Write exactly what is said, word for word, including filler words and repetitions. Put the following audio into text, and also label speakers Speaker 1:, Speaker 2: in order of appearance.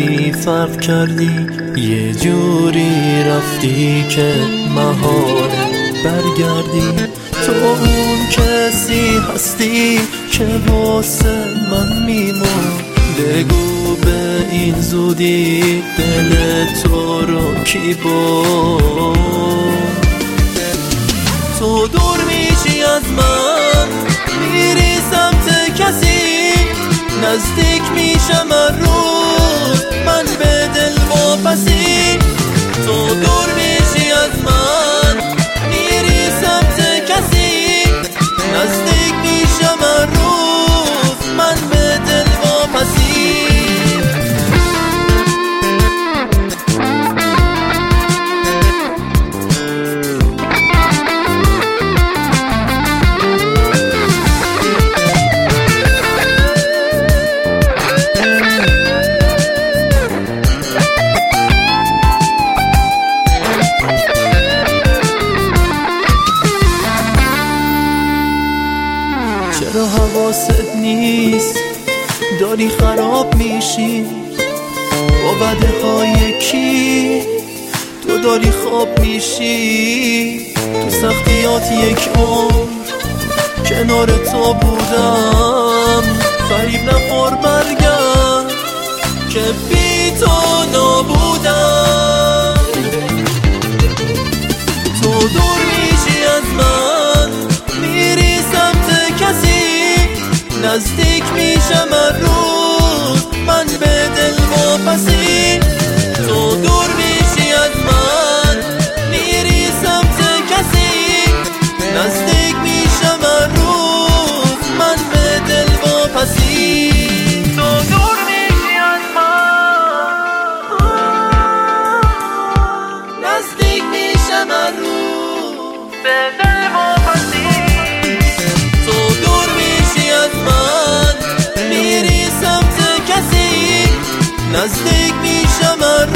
Speaker 1: کردی فرق کردی، یه جوری رفتی که محاله برگردی. تو اون کسی هستی که واسه من میمون، بگو به این زودی دل تو رو کی برد. تو دور میشی از من، میری سمت کسی، نزدیک میشم هر روز من به دل واپسی. تو دور میشی از من، میری سمت کسی، نزدیک میشم هر روز من به دل واپسی. چرا حواست نیست داری خراب میشی با وعده های کی؟ تو داری خواب میشی تو سختیات یک عمر، کنار تو بودم فریب نخور برگرد که بی تو نابودم. تو دور میشی از من، میری سمت کسی، نزدیک میشم هر روز من به دل واپسی. تو دور میشی از من، میری سمت کسی، نزدیک میشم هر روز من به دل واپسی. تو دور میشی از من، نزدیک میشم هر روز به دل واپسی. تو دور میشی از من، میری سمت کسی، نزدیک میشم هر